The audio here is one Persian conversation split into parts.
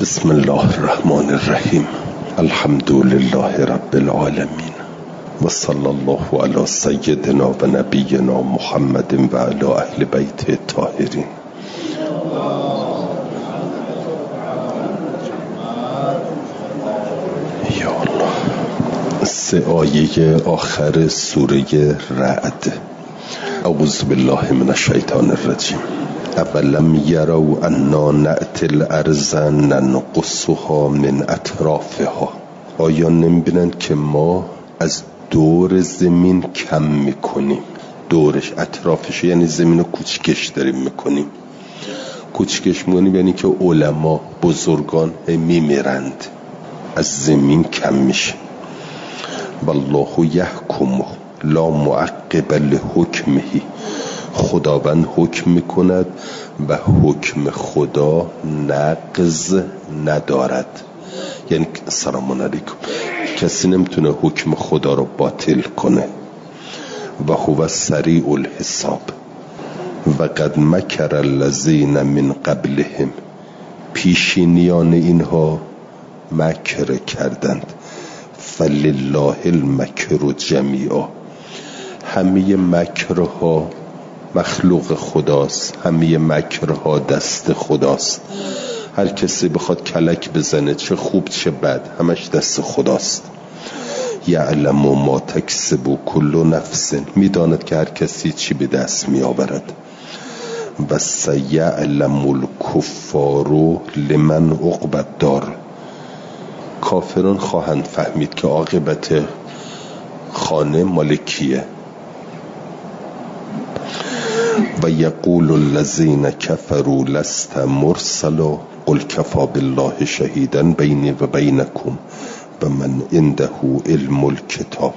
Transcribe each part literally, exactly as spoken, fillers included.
بسم الله الرحمن الرحیم. الحمد لله رب العالمین و صلی الله علی سیدنا و نبینا محمد و علی اهل بیت الطاهرین. یا الله. سه آیه آخر سوره رعد. اعوذ بالله من الشیطان الرجیم. اولم یروا انا نأتی الارض ننقصها من اطرافها. آیا نمیبینند که ما از دور زمین کم میکنیم؟ دورش، اطرافش، یعنی زمین رو کوچکش داریم میکنیم. کوچکش میکنیم یعنی که علما بزرگان میمیرند، از زمین کم میشه. والله یحکم لا معقب لحکمه. خداوند حکم میکند و حکم خدا نقض ندارد. یعنی سلام علیکم، کسی نمیتونه حکم خدا رو باطل کنه. و هو سریع الحساب. و قد مکر الذین من قبلهم. پیشینیان اینها مکر کردند. فلله المکر جمیعا. همه مکرها مخلوق خداست، همه مکرها دست خداست. هر کسی بخواد کلک بزنه، چه خوب چه بد، همش دست خداست. یعلم ما تکسب کل نفس. میداند که هر کسی چی به دست می آورد. و سیعلم الکفار لمن عقبی الدار. کافران خواهند فهمید که عاقبت خانه مال کیه. و یقول الذین کفروا لست مرسلا قل کفی بالله شهیدا بینی و بینکم و من عنده علم الکتاب.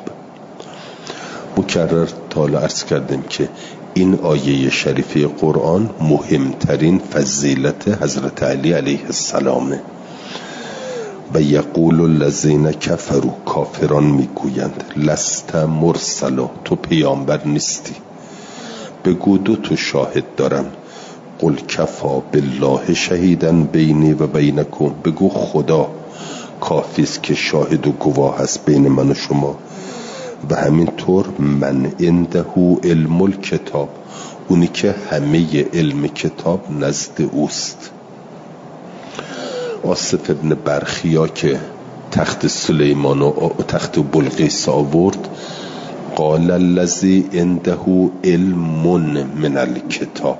مکرر تا عرض کردیم که این آیه شریفه قرآن مهمترین فضیلت حضرت علی علیه السلامه. و یقول الذین کفروا. کافران میگویند لست مرسلا. تو پیامبر نیستی. بگو دو تو شاهد دارم. قل کفا بالله شهیدا بینی و بینکم. بگو خدا کافیست که شاهد و گواه است بین من و شما. و همینطور من عنده علم الکتاب. اونی که همه علم کتاب نزد اوست. آصف ابن برخیا که تخت سلیمان و تخت بلقیس آورد، قال الذی عنده علم من الکتاب.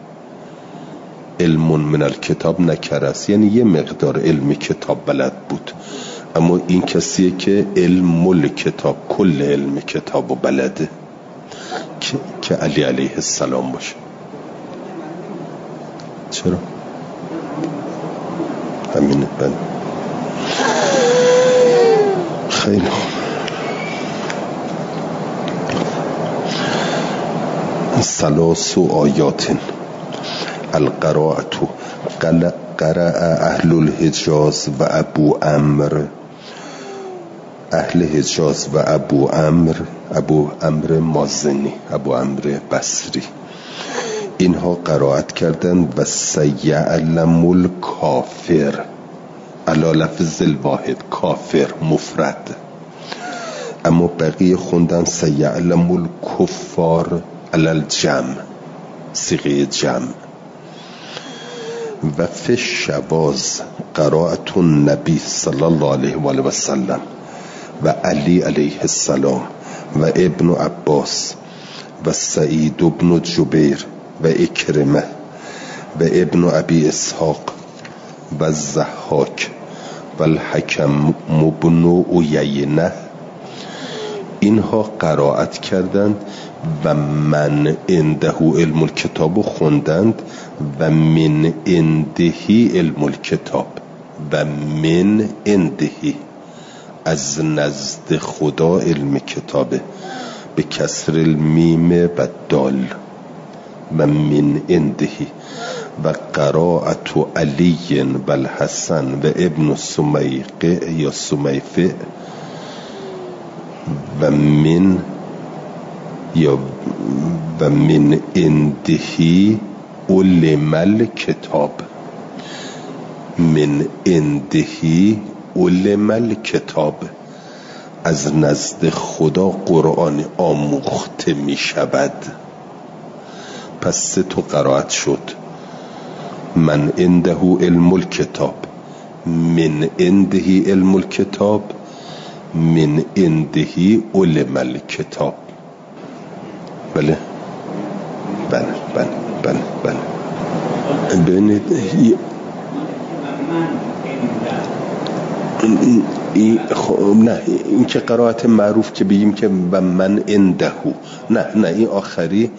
علم من الکتاب نکره است، یعنی یه مقدار علم کتاب بلد بود. اما این کسیه که علم الکتاب، کل علم کتاب و بلده، که, که علی علیه السلام باشه. چرا؟ همینه. بله خیلی خوب. ثلاث آیات. القراءة. قرأ اهل الحجاز و ابو عمرو. اهل حجاز و ابو عمرو، ابو عمرو مازنی، ابو عمرو بصری، اینها قرائت کردند. و سیعلم الکافر علی لفظ الواحد، کافر مفرد. اما بقیه خوندن سیعلم الکفار علی الجمع، صیغه جمع. و فی الشواذ قرائت النبی صلی الله علیه و آله و سلم و علی علیه السلام و ابن عباس و سعید بن جبیر و اکرمه و ابن ابی اسحاق و الضحاک و الحکم ابن عیینه. اینها قرائت کردند و من عنده علم الکتاب خوندند. و من عنده علم الکتاب. و من عنده، از نزد خدا علم کتابه، به کسر المیم و دال. و من عنده. و قرائت علی و الحسن و ابن سمیقه یا سمیفه. و من یا و من عنده علم الکتاب. من اندهی علم الکتاب، از نزد خدا قرآن آموخته می شود. پس سه تا قرائت شد. من عنده علم الکتاب، من عنده علم الکتاب، من عنده علم الکتاب. بله بله بله بله بله. ببینید این خب نه، این که قرائت معروف که بگیم که و من عنده، نه نه این آخری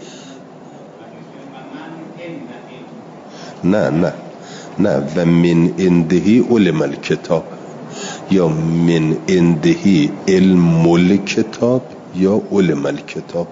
نه نه نه و من عنده علم الکتاب، یا من عنده علم الکتاب یا علم الکتاب.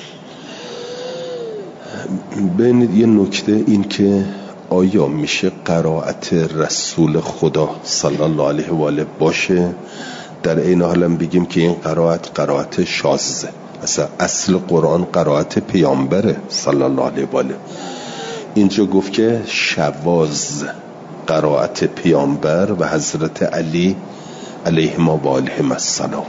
ببینید یه نکته این که آیا میشه قرائت رسول خدا صلی الله علیه و آله باشه در این حال هم بگیم که این قرائت قرائت شاذه؟ اصلا اصل قرآن قرائت پیامبره صلی الله علیه و آله. اینجا گفت که شواذ قرائت پیامبر و حضرت علی علیهما و آلهم السلام.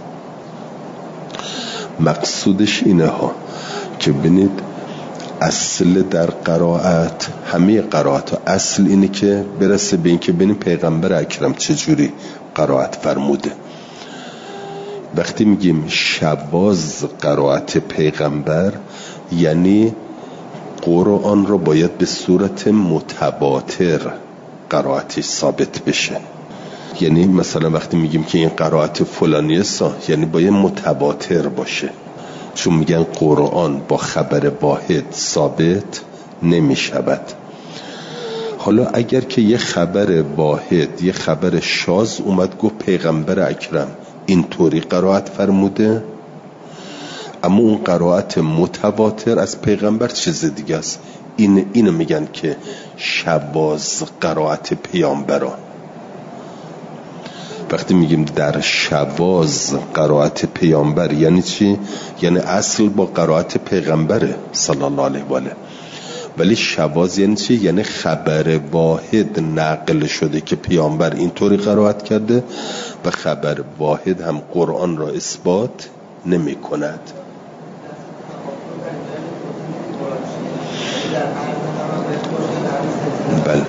مقصودش اینه ها که ببینید اصل در قرائت، همه قرائت ها اصل اینه که برسه به این که ببینید پیغمبر اکرم چجوری قرائت فرموده. وقتی میگیم شواذ قرائت پیغمبر یعنی قرآن رو باید به صورت متواتر قرائتش ثابت بشه. یعنی مثلا وقتی میگیم که این قرائت فلانیه سا یعنی باید متواتر باشه، چون میگن قرآن با خبر واحد ثابت نمی شود. حالا اگر که یه خبر واحد، یه خبر شاذ اومد گفت پیغمبر اکرم اینطوری قرائت فرموده، اما اون قرائت متواتر از پیغمبر چیز دیگه است، این اینو میگن که شواذ قرائت پیامبران. وقتی میگیم در شواذ قرائت پیامبر یعنی چی؟ یعنی اصل با قرائت پیغمبره صلی الله علیه و آله، ولی شواذ یعنی چی؟ یعنی خبر واحد نقل شده که پیامبر اینطوری قرائت کرده و خبر واحد هم قرآن را اثبات نمی کند. بله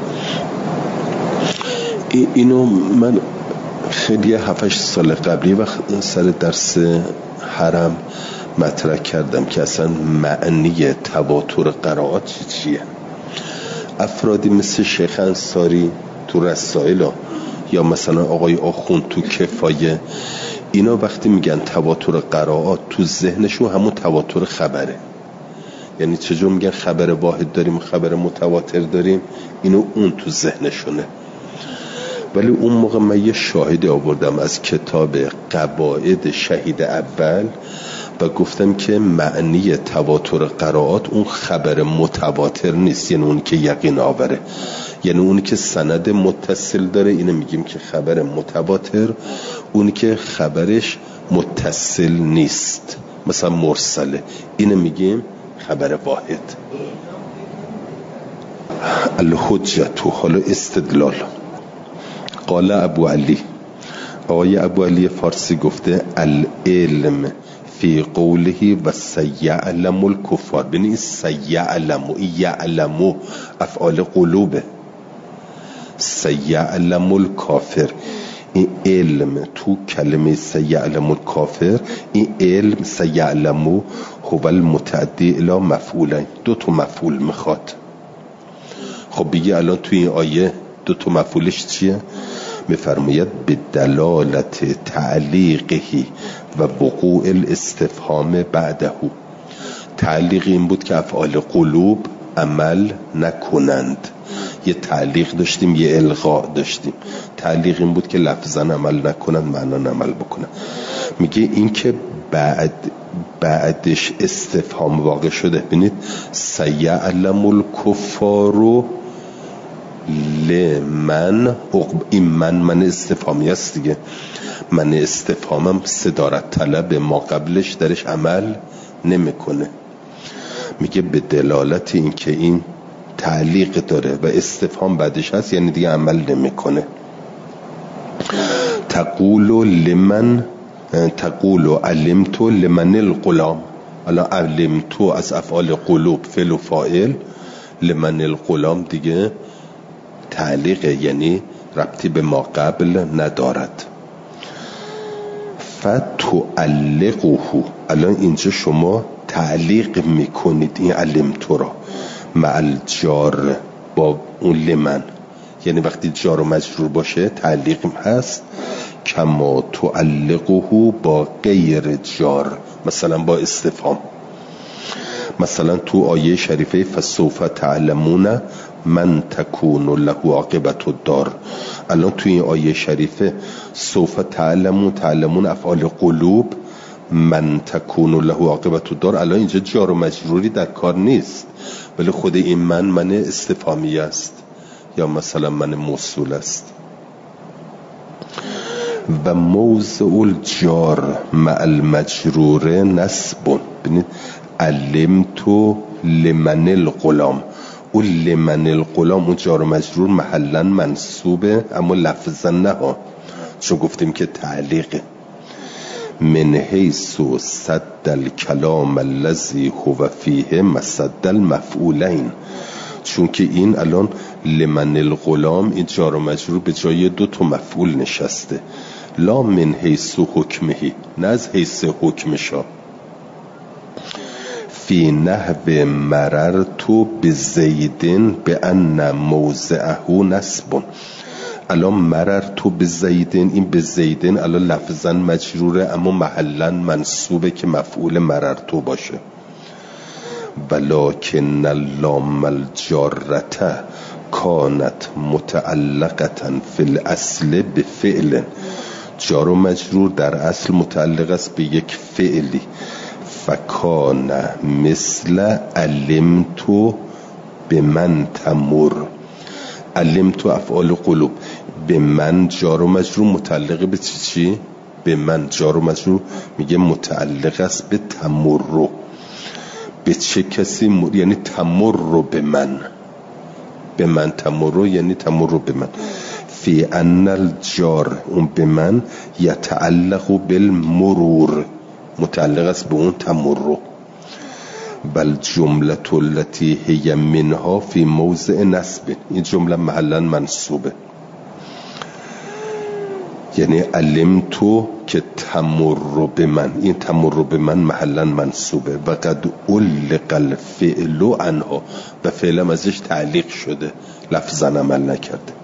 اینو من خیلی هفتش سال قبلی وقت سر درس حرم مطرح کردم که اصلا معنی تواتر قرائات چی چیه. افرادی مثل شیخ انصاری تو رسائل یا مثلا آقای آخوند تو کفایه، اینا وقتی میگن تواتر قرائات تو ذهنشون همون تواتر خبره. یعنی چجور میگن خبر واحد داریم خبر متواتر داریم، اینو اون تو ذهنشونه. ولی اون موقع من یه شاهدی آوردم از کتاب قواعد شهید اول و گفتم که معنی تواتر قرائات اون خبر متواتر نیست، یعنی اون که یقین آوره، یعنی اون که سند متصل داره اینو میگیم که خبر متواتر، اون که خبرش متصل نیست مثلا مرسله اینو میگیم خبر واحد. الحجت حالا استدلال. قال ابو علی، آقای ابو علی فارسی گفته العلم فی قوله و سیعلم الکفار. ببینید سیعلم و یعلم افعال قلوبه، سیعلم الکافر، این علم تو کلمه سیعلم الکافر، این علم سیعلم هو المتعدی الی مفعولین، دو تا مفعول میخواد. خب بگی الان تو این آیه دو تا مفعولش چیه؟ میفرماید به دلالت تعلیقهی و وقوع الاستفهام بعده. تعلیق این بود که افعال قلوب عمل نکنند. یه تعلیق داشتیم یه الغاء داشتیم. تعلیق این بود که لفظاً عمل نکنند معنا عمل بکنند. میگه این که بعد بعدش استفهام واقع شده. ببینید سیعلم الکفار لمن، این من من استفهامی است دیگه، من استفهامم صدارت طلب، ما قبلش درش عمل نمیکنه. میگه به دلالت این که این تعلیق داره و استفهام بعدش هست، یعنی دیگه عمل نمیکنه. تقول لمن تقول علمت لمن الغلام. الان علمت از افعال قلوب فعل و فاعل، لمن الغلام دیگه تعلیق، یعنی ربطی به ما قبل ندارد. فتعلقه، الان اینجا شما تعلیق میکنید این علمت را مع الجار با اون لمن، یعنی وقتی جار و مجرور باشه تعلیق هست. کما تعلقه با غیر جار، مثلا با استفهام. مثلا تو آیه شریفه فسوف تعلمون من تکون له عاقبت الدار، الان تو این آیه شریفه سوف تعلمون، تعلمون افعال قلوب، من تکون له عاقبت الدار، الان اینجا جار و مجروری در کار نیست، ولی خود این من من استفهامی است یا مثلا من موصول است. و موضع الجار مع المجرور نصب. ببینید علمت لمن الغلام، اون لمن الغلام اون جار و مجرور محلا منصوبه اما لفظا نه ها، چون گفتیم که تعلیقه. من حیث صد الکلام الذی هو فیه مصد المفعولین، چون که این الان لمن الغلام این جار و مجرور به جای دو تا مفعول نشسته. لا من حیث حکمهی، نه از حیث حکمشا. فی نحو مررت بزیدن بان موضعه نصب. الان مررت بزیدن، این بزیدن الان لفظا مجروره اما محلا منصوبه که مفعول مررت باشه. ولکن اللام الجارته کانت متعلقتا فی الاصل بفعل، جار و مجرور در اصل متعلق است به یک فعلی. فکان مثل علمت به من تمر، علمت افعال قلوب، به من جار و مجرور متعلق به چی چی؟ به من جار و مجرور میگه متعلق است به تمر، به چه کسی مر... یعنی تمر رو به من، به من تمر رو یعنی تمر رو به من. فی ان الجار اون به من یتعلق بالمرور، متعلق است به اون تمر رو. بل جمله التي هي منها فی موضع نصب، این جمله محلا منصوبه، یعنی علمتو که تمر به من، این تمر به من محلا منصوبه. و قد علق الفعل عنها، و فعلم ازش تعلیق شده لفظا عمل نکرده.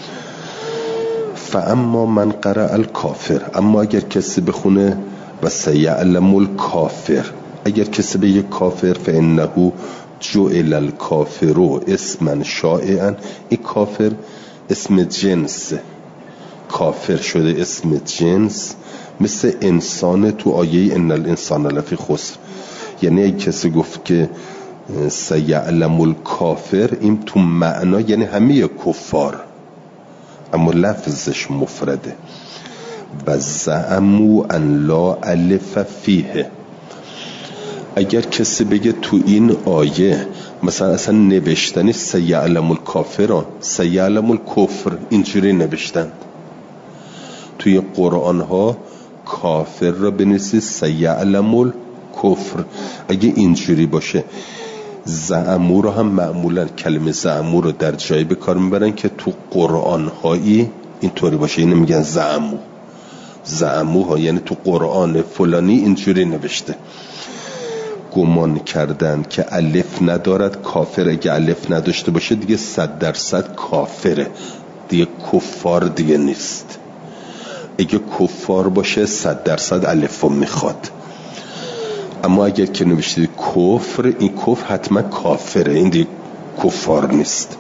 فاما من قرأ الکافر، اما اگر کسی بخونه و سیعلم الکافر، اگر کسی به یک کافر، فانه جعل الکافر اسما شائعا، این کافر اسم جنس، کافر شده اسم جنس، مثل انسان تو آیه ان الانسان لفی خسر. یعنی اگه کسی گفت که سیعلم الکافر، این تو معنا یعنی همه کفار، اما لفظش مفرده. و زعموا ان لا الف فیه، اگر کسی بگه تو این آیه مثلا اصلا نوشتنی سیعلم الکافر، سیعلم الکفر اینجوری نوشتن، توی قرآن ها کافر را بنویسید سیعلم الکفر، اگه اینجوری باشه. زعمو رو هم معمولا کلمه زعمو رو در جایی به کار میبرن که تو قرآن هایی اینطوری باشه، اینو میگن زعمو. زعمو ها یعنی تو قرآن فلانی اینجوری نوشته. گمان کردن که الف ندارد کافر، اگه الف نداشته باشه دیگه صد درصد کافره، دیگه کفار دیگه نیست. اگه کفار باشه صد درصد الف میخواد، اما اگر که نوشته کفر، این کفر حتما کافره، این دیگه کفار نیست.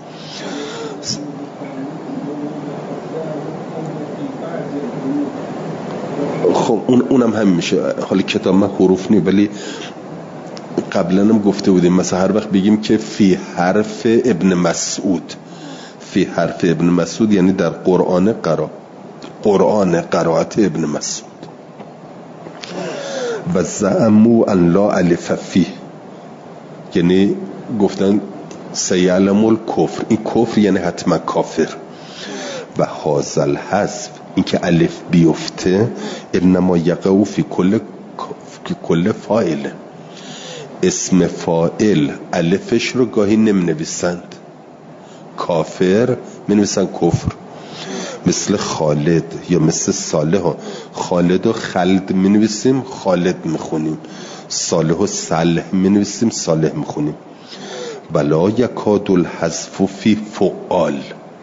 خب اون اونم هم میشه. حالا کتاب من حروف نی، ولی قبلا هم گفته بودیم مثلا هر وقت بگیم که فی حرف ابن مسعود، فی حرف ابن مسعود یعنی در قرآن قرا قرآن قرائت ابن مسعود. و زعموا ان لا الف فیه، یعنی گفتن سیعلم الکفر، این کفر یعنی حتما کافر. و هازل حذف، این که الف بیفته، انما یقع فی کل فی کل فاعل، اسم فاعل الفش رو گاهی نمی نویسند، کافر می نویسن کفر، مثل خالد یا مثل صالح. خالد و خلد می نویسیم، خالد می خونیم. صالح و صالح می نویسیم، صالح می خونیم. بلا یکاد الحذف فی فعال،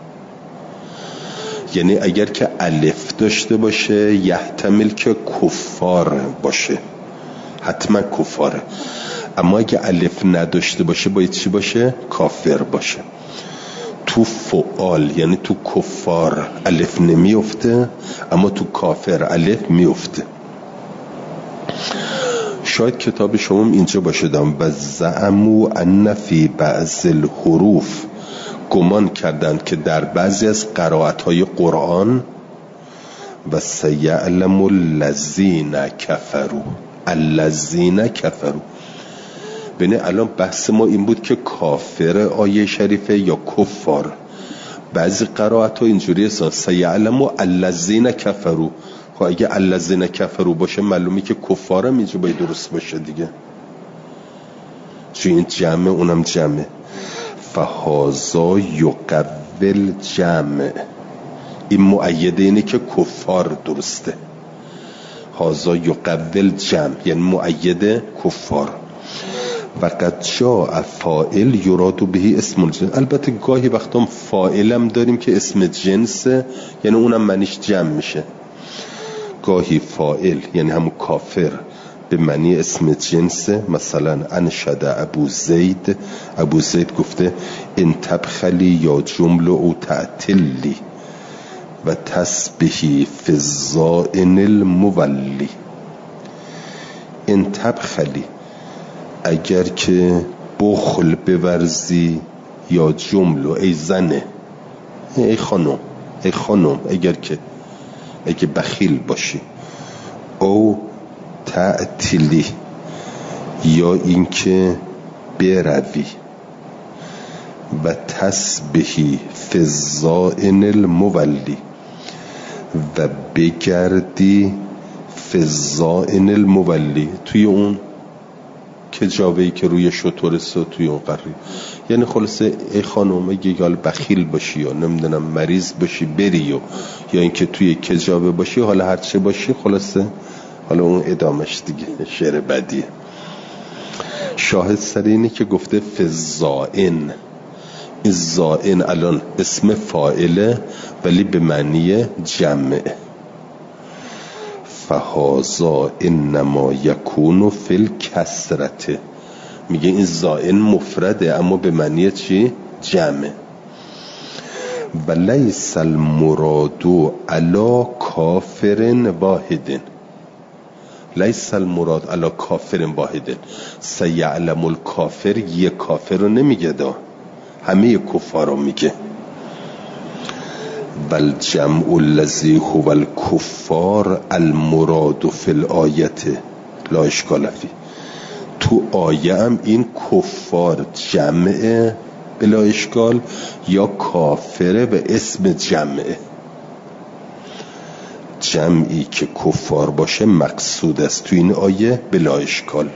یعنی اگر که الف داشته باشه یحتمل که کفار باشه، حتما کفاره. اما اگه الف نداشته باشه باید چی باشه؟ کافر باشه. تو فعال یعنی تو کفار الف نمیفته، اما تو کافر الف میفته. شاید کتاب شما اینجا باشه دام و زعمو ان فی بعض الحروف، گمان کردند که در بعضی از قرائت‌های قرآن و سیعلم الذین کفروا، الذین کفروا. ببین الان بحث ما این بود که کافر آیه شریفه یا کفار. بعضی قرائت‌ها اینجوری است سیعلم الذین کفروا. خب اگه الذین کفروا باشه معلومه که کفارم اینجا باید درست باشه دیگه، چون این جمع اونم جمع. فهازا یقبل جمع، این مؤیده اینه که کفار درسته. هازا یقبل جمع یعنی مؤیده کفار. و قد جاء فاعل یراد به اسم الجنس. البته گاهی وقتا فاعلم داریم که اسم جنسه، یعنی اونم معنیش جمع میشه. گاهی فاعل یعنی همون کافر به معنی اسم جنسه. مثلا انشد ابو زید، ابو زید گفته ان تبخلی یا جمله او تعتلی و تسبیحی فی الزائن المولی. ان تبخلی، اگر که بخل بورزی، یا جمله ای زنه، ای خانم، ای خانم اگر که اگه بخیل باشی، او تعتیلی یا اینکه بروی، و تسبیحی فی الزائن المولی، و بگردی فی الزائن المولی، توی اون کجاوهی که روی شطورسته توی اون قری. یعنی خلاصه ای خانم اگه حال بخیل باشی یا نمیدونم مریض باشی بری، یا یا اینکه توی کجاوه باشی، حالا هر چه باشی، خلاصه حالا اون ادامش دیگه شعر بدیه. شاهد سر اینه که گفته فی الزائن. این زائن الان اسم فاعله ولی به معنی جمع. فهازا انما یکون فی الکسرته، میگه این زائن مفرده اما به معنی چی؟ جمع. و لیس المراد علی کافر واحد، لیس المراد علی کافر واحد. سیعلم الکافر یک کافر رو نمیگه، دا همه کفار رو میگه. بل جمع الذی هو الکفار المراد فی الآیت لا اشکال فی. تو آیه هم این کفار جمعه بلا اشکال، یا کافره به اسم جمعه. جمعی که کفار باشه مقصود است تو این آیه بلا اشکال.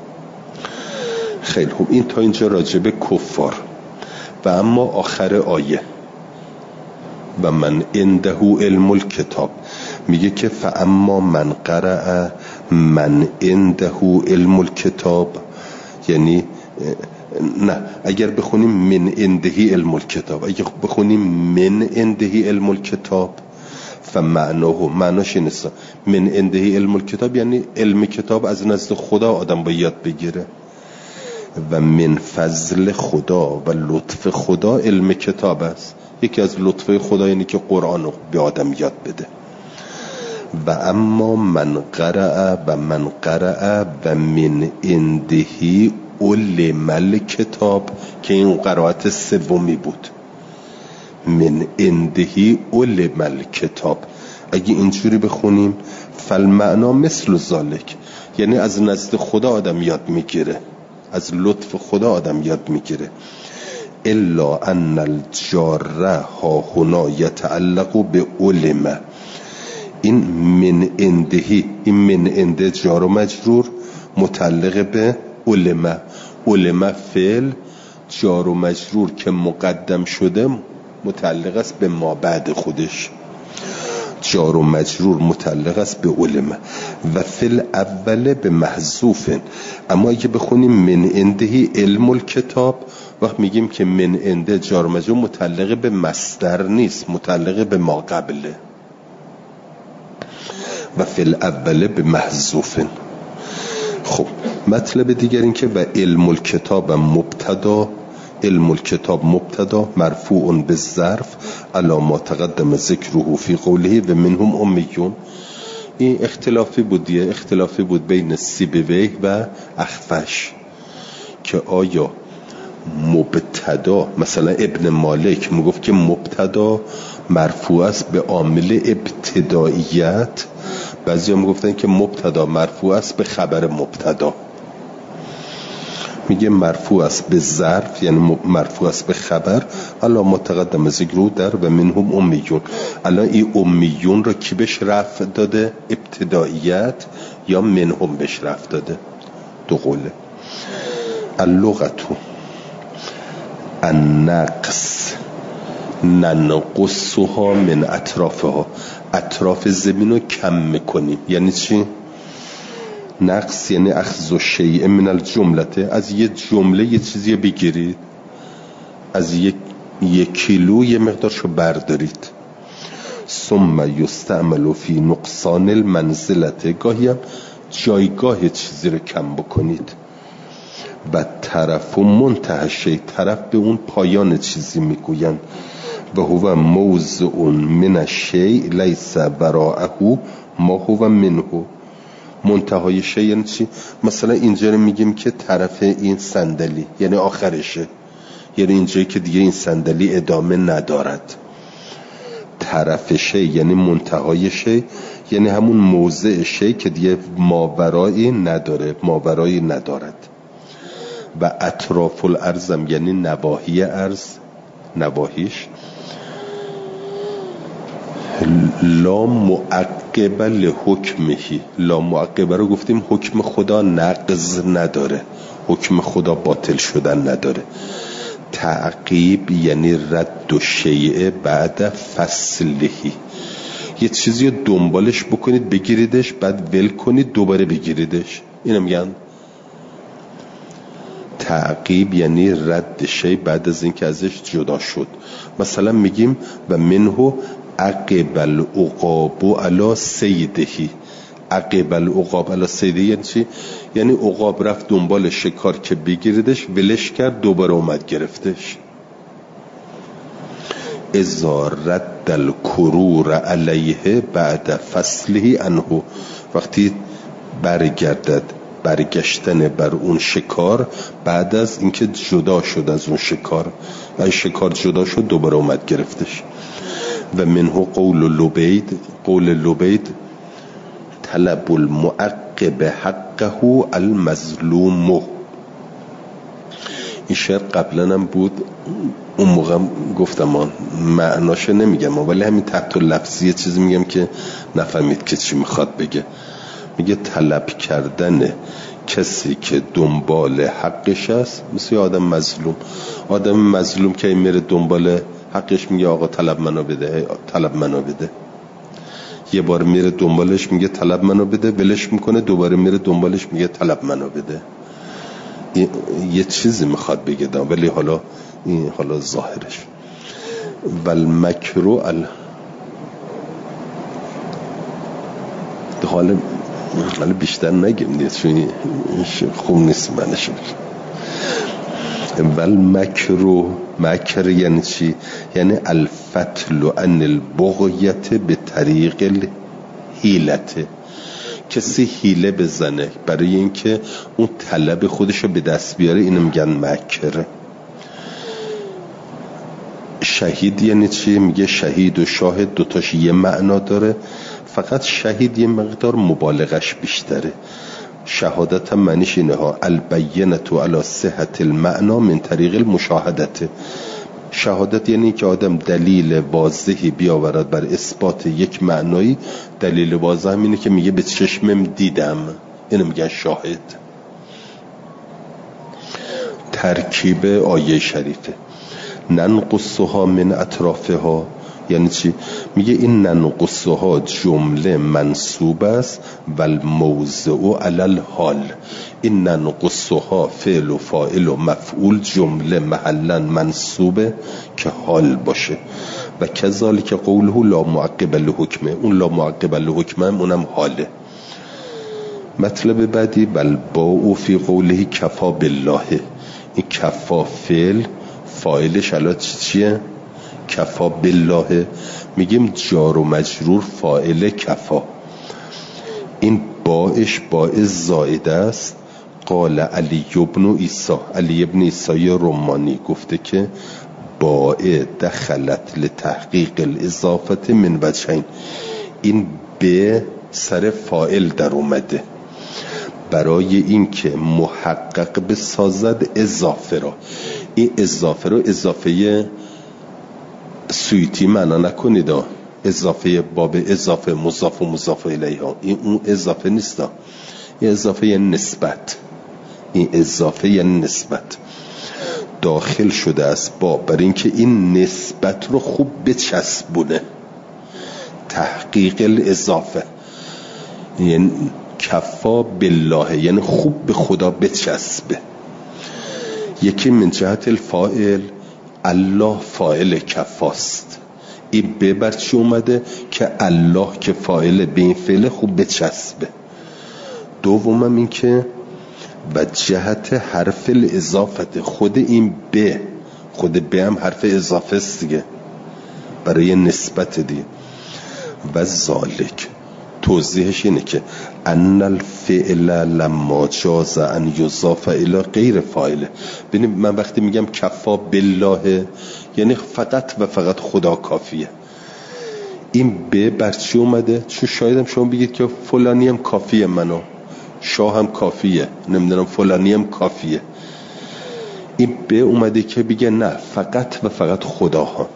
خیلی خوب، این تا اینجا راجب کفار. و اما آخر آیه و من عنده علم الکتاب، میگه که فاما من قرأ من عنده علم الکتاب، یعنی نه اگر بخونیم من عنده علم الکتاب، اگر بخونیم من عنده علم الکتاب فمعناه، معناش این است من عنده علم الکتاب یعنی علم کتاب از نزد خدا آدم باید یاد بگیره، و من فضل خدا و لطف خدا علم کتاب است. یکی از لطف خدا اینه که قرآن رو به آدم یاد بده. و اما من قرأ و من قرأ و من عنده علم الکتاب، که این قرائت سومی بود، من عنده علم الکتاب. اگه اینجوری بخونیم فالمعنا مثل ذالک، یعنی از نزد خدا آدم یاد میگیره، از لطف خدا آدم یاد میگیره. الا ان الجاره ها هنا یتعلق به علم. این من اندهی، این من انده جار و مجرور متعلق به علم. علم فعل جار و مجرور که مقدم شده متعلق است به ما بعد خودش. جار و مجرور متعلق است به علم و فل اول به محذوف. اما اگه بخونیم من اندهی علم الکتاب، وقت میگیم که من انده جار و مجرور متعلق به مصدر نیست، متعلق به ما قبله. و فل اول به محذوف. خب مطلب دیگر این که و علم الکتاب مبتدا، علم الکتاب مبتدا مرفوع به ظرف علی ما تقدم ذکره فی قوله و منهم امیون. این اختلافی بود دیگه، اختلافی بود بین سیبویه و اخفش که آیا مبتدا، مثلا ابن مالک میگفت که مبتدا مرفوع است به عامل ابتداییت، بعضی هم گفتن که مبتدا مرفوع است به خبر مبتدا. میگه مرفوع است به ظرف یعنی مرفوع است به خبر الا متقدم ذکر در و منهم امیون. الان این امیون رو کی بهش رفع داده؟ ابتداییت یا منهم بهش رفع داده؟ دو قوله. اللغتو النقص ننقصها من اطرافها، اطراف زمین رو کم میکنیم. یعنی چی؟ نقص یعنی اخذ و شیء من الجملته، از یه جمله یه چیزی بگیرید، از یک یک کیلو یه مقدارشو بردارید. ثم یستعمل فی نقصان المنزلته، گاهی هم جایگاه چیزی رو کم بکنید. و طرف و منتهی شیء، طرف به اون پایان چیزی میگوین. و هو موضع من الشیء لیس براءه ما هو منه. منتهای شیء یعنی چی؟ مثلا اینجا رو میگیم که طرف این صندلی یعنی آخرشه، یعنی اینجایی که دیگه این صندلی ادامه ندارد. طرف شیء یعنی منتهای شیء، یعنی همون موضع شیء که دیگه ماورایی نداره، ماورایی ندارد. و اطراف الارضم یعنی نواحی ارض، نواحیش. لا معقب لحکمهی، لا معقب رو گفتیم حکم خدا نقض نداره، حکم خدا باطل شدن نداره. تعقیب یعنی رد و شیء بعد فصلهی، یه چیزی رو دنبالش بکنید بگیریدش بعد ول کنید دوباره بگیریدش، اینو میگن تعقیب. یعنی رد شیء بعد از اینکه ازش جدا شد. مثلا میگیم و منه عقب العقاب علی سیدهی. عقب العقاب علی سیدهی یعنی چی؟ یعنی عقاب رفت دنبال شکار که بگیردش، ولش کرد دوباره اومد گرفتش. اذا رد الکرور علیه بعد فصله عنه، وقتی برگردد، برگشتن بر اون شکار بعد از اینکه جدا شد از اون شکار، این شکار جدا شد دوباره اومد گرفتش. و منه قول لبید، قول لبید طلب المعقب حقه المظلوم. این شعر قبلا هم بود، اون موقع گفتم آن معناشه نمیگم ولی همین تحت لفظی چیزی میگم که نفهمید که چی میخواد بگه. میگه طلب کردن کسی که دنبال حقش است مثل آدم مظلوم. آدم مظلوم که میره دنبال حقش میگه آقا طلب منو بده، طلب منو بده. یه بار میره دنبالش میگه طلب منو بده، ولش میکنه، دوباره میره دنبالش میگه طلب منو بده. یه چیزی میخواد بگه دام، ولی حالا این حالا ظاهرش. والمکرو ال حالا حالا بیشتر نگیم دیگه چون خوب نیست منش. والمکرو، مکر یعنی چی؟ یعنی الفتل عن البغیت به طریق الحیلت. کسی حیله بزنه برای اینکه اون طلب خودشو به دست بیاره، اینو میگن مکر. شهید یعنی چی؟ میگه شهید و شاهد دوتاش یه معنا داره، فقط شهید یه مقدار مبالغش بیشتره. شهادت هم معنیش اینه ها، البینة علی صحت المعنا من طریق المشاهدت. شهادت یعنی که آدم دلیل واضحی بیاورد بر اثبات یک معنایی. دلیل واضح اینه که میگه به چشمم دیدم، اینو میگن شاهد. ترکیب آیه شریفه ننقصها من اطرافها یعنی چی؟ میگه این ننقصها جمله منصوب است و الموضع علی الحال. این ننقصها فعل و فاعل و مفعول جمله محلا منصوبه که حال باشه. و کذالک قوله لا معقب لحکمه، اون لا معقب لحکمه اونم حاله. مطلب بعدی بل باء فی قوله کفا بالله. این کفا فعل، فاعلش الان چیه؟ کفا بالله. میگیم جار و مجرور فاعل کفا. این باعش باعث زائده است. قال علی ابن عیسی، علی ابن عیسی رمانی گفته که باع دخلت لتحقیق الاضافه من وجهین. این به سر فاعل در اومده برای این که محقق بسازد اضافه را. این اضافه را اضافه سویتی معنا نکنید، اضافه باب اضافه مضاف و مضاف الیه، این اون اضافه نیست. این اضافه یعنی نسبت. این اضافه یعنی نسبت داخل شده است با برای اینکه این نسبت رو خوب بچسبونه. تحقیق الاضافه یعنی کفا بالله یعنی خوب به خدا بچسبه. یکی من جهت الفاعل، الله فاعل کفاست. این به بر چی اومده؟ که الله که فاعل به این فعل خوب بچسبه. دومم این که و جهت حرف الاضافه، خود این به، خود به هم حرف اضافه است دیگه برای نسبت دیگه. و ذالک توضیحش اینه که ان الفعل لما جاز ان یضاف الی غیر فاعل. ببینید من وقتی میگم کفا بالله یعنی فقط و فقط خدا کافیه. این به بر چی اومده؟ چون شاید هم شما بگید که فلانی هم کافیه، منو شاه هم کافیه، نمیدونم فلانی هم کافیه. این به اومده که بگه نه فقط و فقط خدا ها.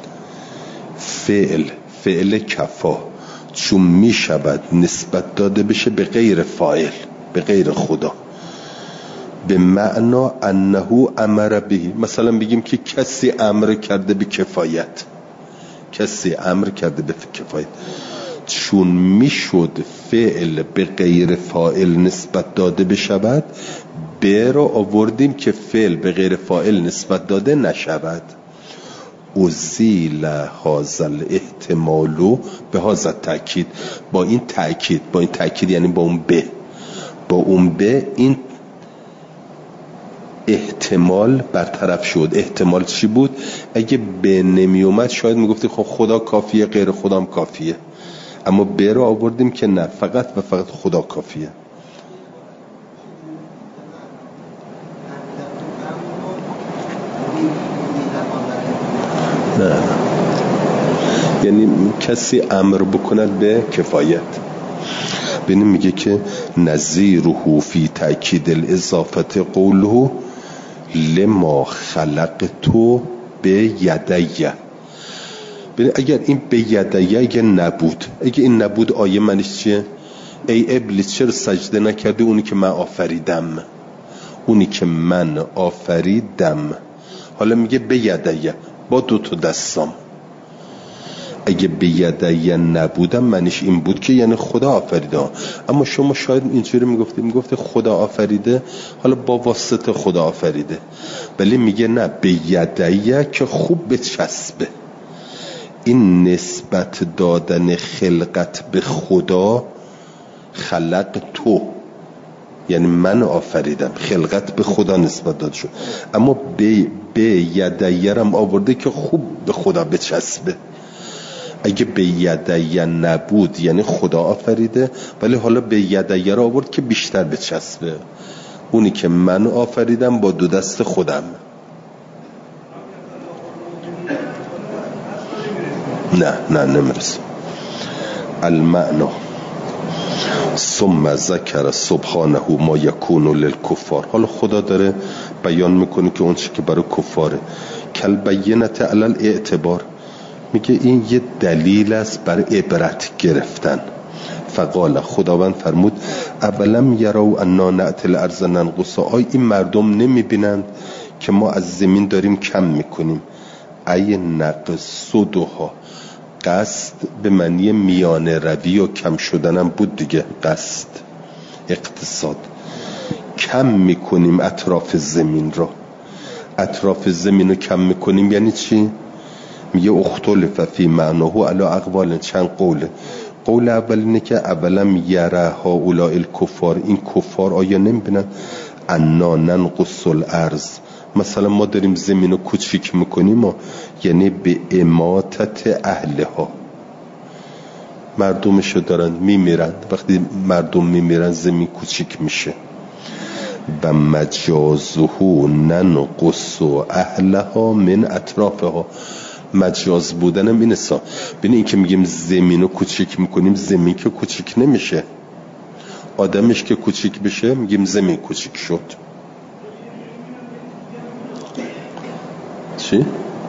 فعل فعل کفا چون می شود نسبت داده بشه به غیر فاعل، به غیر خدا، به معنا انه امر به. مثلا بگیم که کسی امر کرده به کفایت، کسی امر کرده به کفایت. چون می شد فعل به غیر فاعل نسبت داده بشود، به را آوردیم که فعل به غیر فاعل نسبت داده نشود. ازیل هازل احتمالو به هازل تأکید، با این تأکید، با این تأکید یعنی با اون به، با اون به این احتمال برطرف شد. احتمال چی بود؟ اگه به نمی اومد شاید میگفتی خب خدا کافیه، غیر خدا هم کافیه. اما به را آوردیم که نه فقط و فقط خدا کافیه. نه یعنی کسی امر بکند به کفایت. ببینیم میگه که نظیره فی تأکید الاضافه قوله لما خلقتو به یدیه. ببین اگر این به یدیه اگه نبود، اگه این نبود آیه منش چیه؟ ای ابلیس چرا سجده نکردی اونی که من آفریدم، اونی که من آفریدم. حالا میگه به یدیه با دو تا دستام. اگه به یدیه نبودم منش این بود که یعنی خدا آفریده. اما شما شاید اینجوری میگفتی، میگفتی خدا آفریده، حالا با واسطه خدا آفریده. ولی میگه نه به یدیه که خوب بچسبه. این نسبت دادن خلقت به خدا، خلق تو یعنی من آفریدم، خلقت به خدا نسبت داده شد. اما به به یدیه هم آورده که خوب به خدا بچسبه. اگه به یدیه نبود یعنی خدا آفریده، ولی حالا به یدیه را آورد که بیشتر بچسبه. اونی که من آفریدم با دو دست خودم. نه نه نمیرسه. المعنا ثم ذکر سبحانه ما یکون للکفار. حالا خدا داره بیان میکنه که اون چی که برای کفاره، کل بینت علی الاعتبار، میگه این یه دلیل است برای عبرت گرفتن. فقال، خداوند فرمود اولم یروا انا نأتی الارض ننقصها، آی این مردم نمیبینند که ما از زمین داریم کم میکنیم. ای نقصدها، قصد به معنی میانه روی و کم شدنم بود دیگه، قصد اقتصاد. کم میکنیم اطراف زمین را، اطراف زمین رو کم میکنیم یعنی چی؟ میگه اختلف فی معناه علی اقوال، چند قوله. قول اول اینه که اولم یره هؤلاء الکفار، این کفار آیا نمیبینن انا ننقص الارض، مثلا ما داریم زمین رو کوچیک میکنیم و یعنی به اماتت اهلها، مردمشو دارن میمیرن، وقتی مردم میمیرن زمین کوچیک میشه. و مجازه ننقص اهلها من اطرافها، مجاز بودنم این است. ببین این که میگیم زمین رو کوچیک میکنیم، زمین که کوچیک نمیشه، آدمش که کوچیک بشه میگیم زمین کوچیک شد. چی؟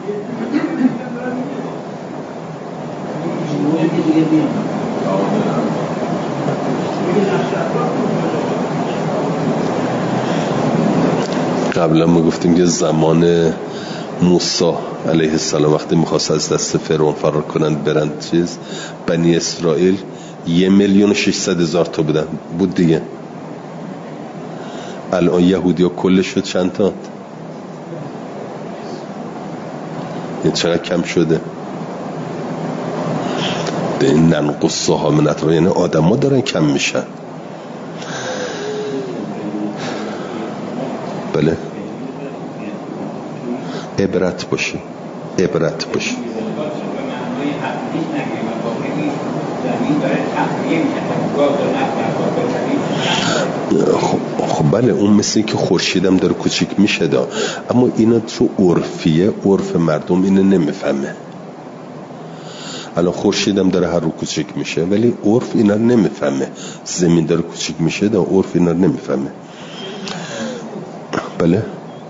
قبلا ما گفتیم که زمان موسی علیه السلام وقتی میخواست از دست فرعون فرار کنند برند چیز بنی اسرائیل، یه میلیون و ششصد هزار تا بودن بود دیگه. الان یهودی ها کلش شد چند تا؟ یه چقدر کم شده؟ به این ننقصه ها من اطراف، یعنی آدم ها دارن کم میشن. بله، عبرت باشه، عبرت باشه. خب بله، اون مثل این که خورشیدم داره کوچیک میشه دا، اما اینا تو عرفیه، عرف مردم اینو نمیفهمه. الان خورشیدم داره هر رو کوچیک میشه ولی عرف اینا رو نمیفهمه. زمین داره کوچیک میشه دا، عرف اینا رو نمیفهمه. بله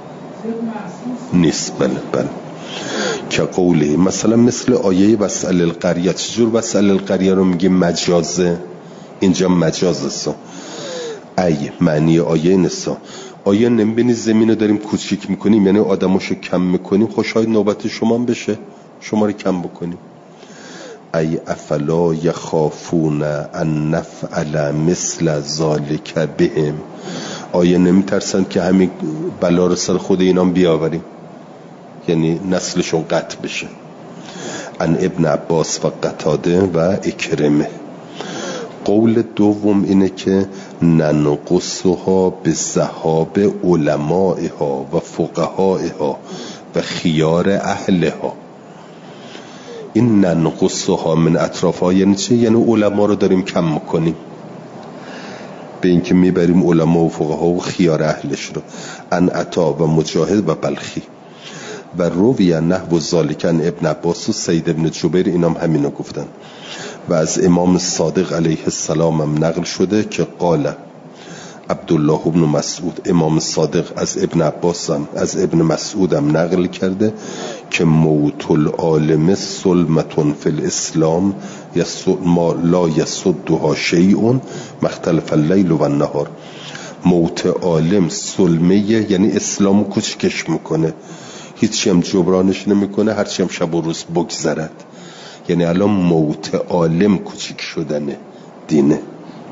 نیست. بله بله که قوله، مثلا مثل آیه وسأل القریه. چجور وسأل القریه رو میگه مجازه؟ اینجا مجاز است. ای معنی آیه نسا، آیه نمیبینی زمین رو داریم کوچیک میکنیم یعنی آدماشو کم میکنیم، خوشای نوبت شما هم بشه شما رو کم بکنیم. ای افلا یخافون ان نفعل مثل ذالک بهم، آیه نمیترسن که همین بلا رو سر خود اینام بیاوریم یعنی نسلشون قطع بشه. ان ابن عباس و قتاده و اکرمه. قول دوم اینه که ننقصها به ذهاب علمائها و فقهائها و خیار اهلها. این ننقصها من اطرافها یعنی چه؟ یعنی علما رو داریم کم میکنیم، به این که میبریم علما و فقها و خیار اهلش رو. ان عطا و مجاهد و بلخی. و روی نحو ذالکن ابن عباس و سید ابن جبیر اینام همینو گفتن. و از امام صادق علیه السلام هم نقل شده که قال عبدالله ابن مسعود، امام صادق از ابن عباس هم از ابن مسعود هم نقل کرده که موت العالم سلمتون فی الاسلام ما لا یسدها شیء مختلف اللیل و النهار. موت عالم سلمه یعنی اسلامو کوچکش میکنه، هیچی هم جبرانش نمیکنه، هرچی هم شب و روز بگذرد. یعنی الان موت عالم کوچک شدن دینه.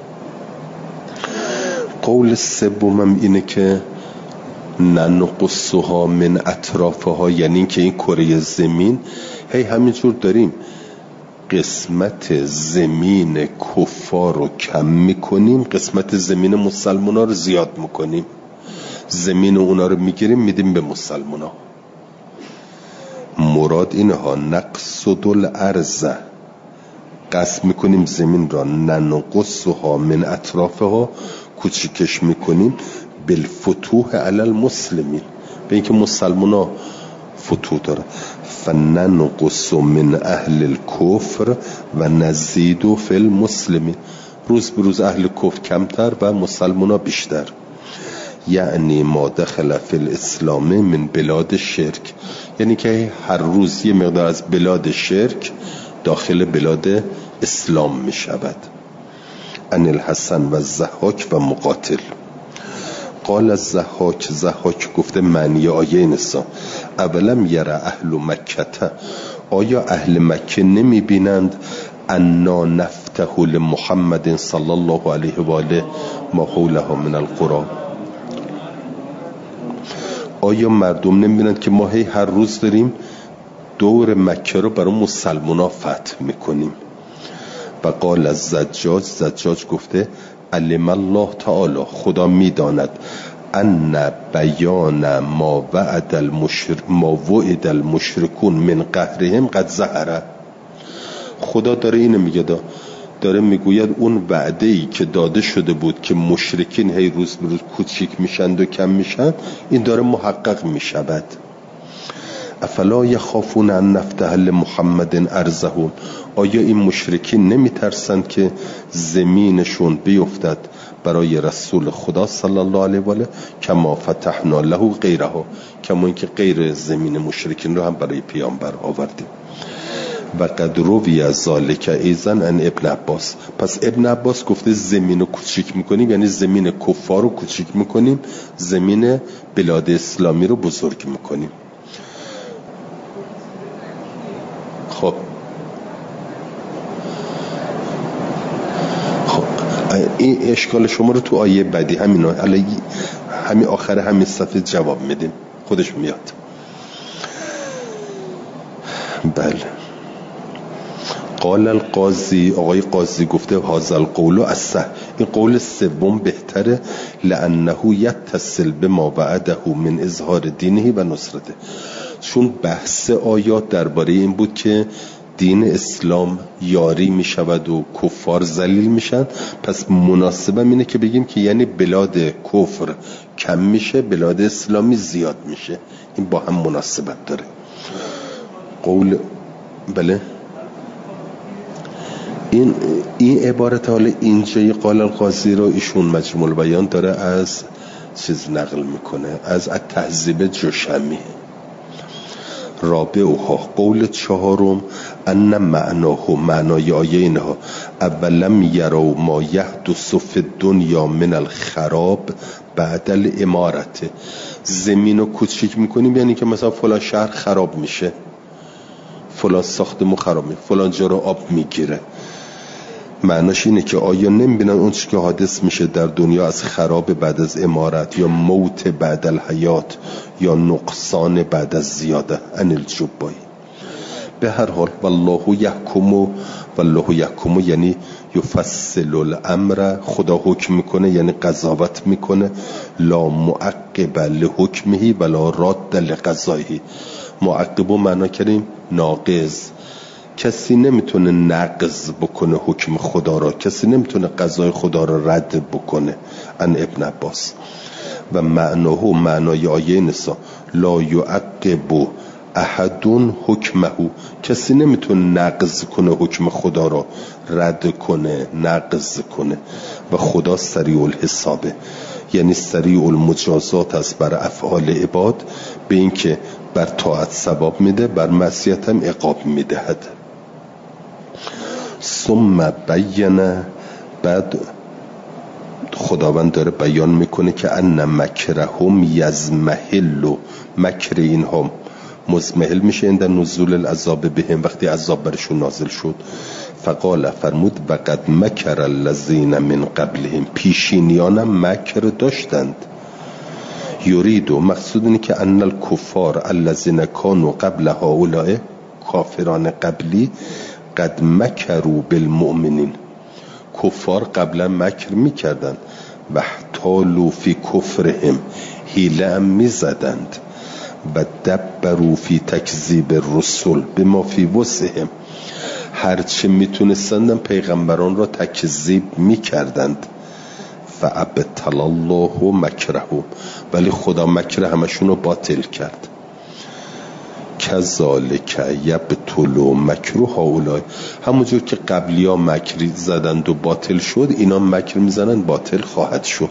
قول سومم اینه که ننقصها من اطرافها، یعنی که این کره زمین هی همینجور داریم قسمت زمین کفار رو کم میکنیم، قسمت زمین مسلمان ها رو زیاد میکنیم. زمین اونا رو میگیریم میدیم به مسلمان ها. مراد اینها نقصد الارض، قسم میکنیم زمین را، ننقصها من اطرافها، کوچیکش میکنیم، بالفتوح علی المسلمین، به اینکه مسلمان ها فتوح داره. فننقص من اهل الکفر و نزید فی المسلمین، روز به روز اهل کفر کمتر و مسلمان بیشتر. یعنی ما دخل فی الاسلام من بلاد شرک، یعنی که هر روز یه مقدار از بلاد شرک داخل بلاد اسلام می شود. ان الحسن و الضحاک و مقاتل. قال الضحاک، ضحاک گفته معنی آیه نسا اولم یرا اهل مکه، آیا اهل مکه نمی بینند انا نفتح لمحمد صلی الله علیه و آله ما حوله من القرى، آیا مردم نمی بینند که ما هی هر روز داریم دور مکه رو برای مسلمان ها فتح میکنیم. و قال الزجاج، زجاج گفته علم الله تعالی، خدا میداند ان بیان ما وعد المشر ما وعد المشرکون من قهرهم قد ظهر، خدا داره اینو میگه، داره میگوید اون وعده‌ای که داده شده بود که مشرکین هی روز به روز کوچیک میشند و کم میشن، این داره محقق میشود. افلا یخافون ان نفتح لمحمد ارضهم، آیا این مشرکین نمیترسند که زمینشون بیفتد برای رسول خدا صلی الله علیه و آله، کما فتحنا له غیره، کما اینکه غیر زمین مشرکین رو هم برای پیامبر آوردیم. و قد روی ذالک ایضا عن ابن عباس، پس ابن عباس گفته زمین رو کوچیک میکنیم، یعنی زمین کفار رو کوچیک میکنیم، زمین بلاد اسلامی رو بزرگ میکنیم. خب خب این اشکال شما رو تو آیه بعدی همین همین آخر همین صفحه جواب میدیم، خودش میاد. بله. قال القاضی، آقای قاضی گفته هذا القول اصح، این قول سوم بهتره، لانه یتصل بما وعده من اظهار دینه و نصرته، چون بحث آیات درباره این بود که دین اسلام یاری می شود و کفار ذلیل میشن، پس مناسبم اینه که بگیم که یعنی بلاد کفر کم میشه، بلاد اسلامی زیاد میشه، این با هم مناسبت داره. قول بله این این عبارت حالا اینجای قال القاضی رو ایشون مجموع البیان داره از چیز نقل میکنه، از التهذیب جشمی. رابعها، قول چهارم ان معناه، معنای آیه اینها اولم یرو ما یحدث فی الدنیا من الخراب بعد الامارت، زمین رو کوچیک میکنیم یعنی که مثلا فلان شهر خراب میشه، فلان ساختمون خراب میشه، فلان جا رو آب میگیره. معناش اینه که آیا نمیبینن اون چی که حادث میشه در دنیا از خراب بعد از امارت یا موت بعد الحیات یا نقصان بعد از زیاده ان الجبایی. به هر حال والله یحکم، والله یحکم یعنی یفصل الامر، خدا حکم میکنه یعنی قضاوت میکنه، لا معقب لحکمه ولا راد لقضایه. معقب و معنا کردیم ناقض، کسی نمیتونه نقض بکنه حکم خدا را، کسی نمیتونه قضای خدا را رد بکنه. ان ابن عباس. و معناه و معنای آیه نسا لا یعقب احد حکمه، کسی نمیتونه نقض کنه حکم خدا را، رد کنه، نقض کنه. و خدا سریع الحسابه، یعنی سریع المجازات است بر افعال عباد، به این که بر طاعت ثواب میده، بر معصیت هم عقاب میدهد. ثم بیانه، بعد خداوند داره بیان میکنه که ان مکرهم یزمحل، مکر اینها مزمحل میشه عند نزول العذاب بهم، وقتی عذاب برشون نازل شد. فقال، فرمود و قد مکر الذین من قبلهم، پیشینیانم مکر داشتند. یریدو، مقصود اینه که ان الکفار الذین کانوا قبل هؤلاء، کافران قبلی، قد مکروا بالمؤمنین، کفار قبلا مکر میکردند، و احتالوا فی کفرهم، حیله هم میزدند، و دبروا فی تکذیب الرسل بما فی وسعهم، هرچه میتونستند پیغمبران را تکذیب میکردند. فابطل الله مکرهم، ولی خدا مکر همشون رو باطل کرد. کذالک یبطل مکر هؤلاء، همونجور که قبلی ها مکری زدند و باطل شد، اینا مکر میزنند باطل خواهد شد.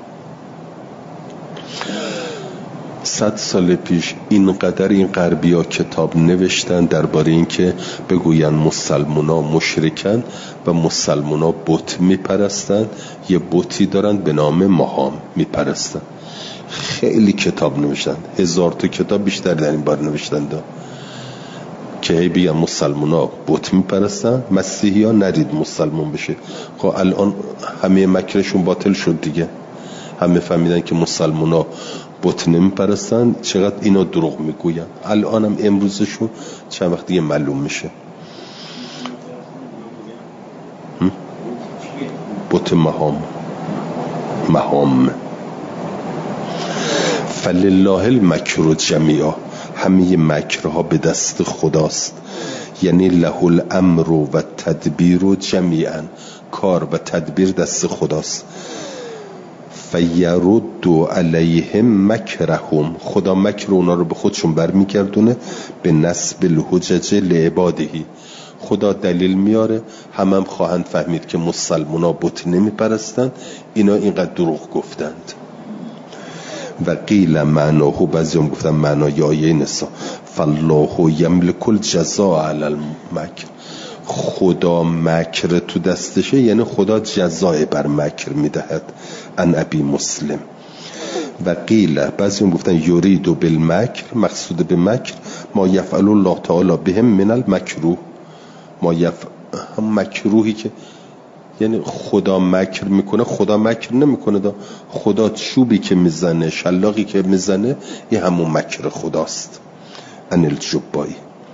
صد سال پیش اینقدر این غربی ها کتاب نوشتن درباره این که بگوین مسلمان ها مشرکن و مسلمان ها بت میپرستن، یه بتی دارن به نام ماهام میپرستن. خیلی کتاب نوشتن، هزار تا کتاب بیشتر در این بار نوشتن دا. که هی بگن مسلمان ها بت میپرستن، مسیحی ها نرید مسلمان بشه. خب الان همه مکرشون باطل شد دیگه، همه فهمیدن که مسلمان ها بت نمیپرستن، چقدر اینا دروغ میگوین. الان هم امروزشون چند وقت دیگه معلوم میشه. بت مهام مهام فلله المکر جمیعا، همه مکرها به دست خداست. یعنی له الامر و تدبیر جمیعا، کار و تدبیر دست خداست. فیرد علیهم مکرهم، خدا مکر اونا رو به خودشون برمیگردونه. به نسب الحجج لعبادهی، خدا دلیل میاره، هم هم خواهند فهمید که مسلمان ها بت نمی پرستند، اینا اینقدر دروغ گفتند. و قیل معناه، بعضی هم گفتن معنای آیه نسا فالله یملک الجزاء علی المکر، خدا مکر تو دستشه، یعنی خدا جزای بر مکر میدهد. ان ابی مسلم. و قیل، بعضی هم گفتن یرید بالمکر، مقصود به مکر ما یفعل الله تعالی بهم من المکروه، ما یف هم مکروهی که یعنی خدا مکر میکنه، خدا مکر نمیکنه دا. خدا چوبی که میزنه، شلاقی که میزنه، یه همون مکر خداست. ان الجبایی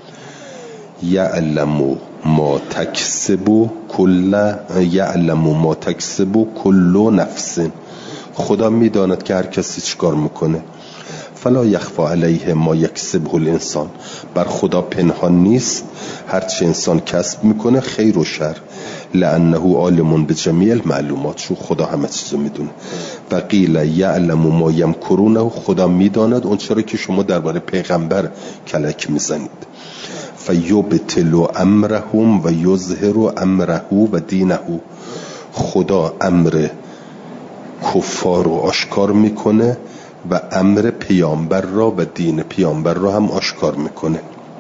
یعلم ما تکسب کل یعلم ما تکسب کل نفس، خدا میداند که هر کسی چیکار میکنه. فلا یخفا علیه ما یکسبه الانسان، بر خدا پنهان نیست هر چه انسان کسب میکنه، خیر و شر. لانه عالم بجمیع المعلومات، چون خدا همه چیزو میدونه. و قیل یعلم ما یمکرونه، خدا میداند اون چرا که شما درباره پیغمبر کلک میزنید. فیبطل امرهم و یظهر امره و دینه، خدا امر کفار رو آشکار میکنه و امر پیامبر را و دین پیامبر را هم آشکار میکنه.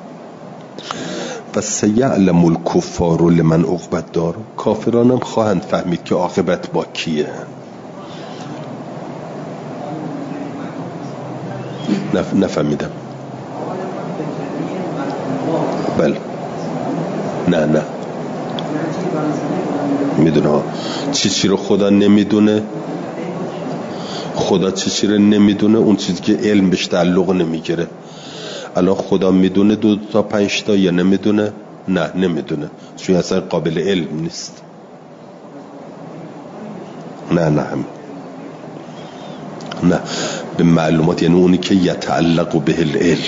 و سیعلم الکفار لمن عقبت دار، کافران هم خواهند فهمید که عاقبت با کیه. نف... نفهمیدم. بله نه نه میدونه چی چی رو خدا نمیدونه، خدا چی چی رو نمیدونه، اون چیزی که علم بهش تعلق نمیگیره. الان خدا میدونه دو تا پنج تا یا نمیدونه؟ نه نمیدونه، چون اصلا قابل علم نیست. نه نه هم نه به معلومات، یعنی اونی که یتعلق به العلم.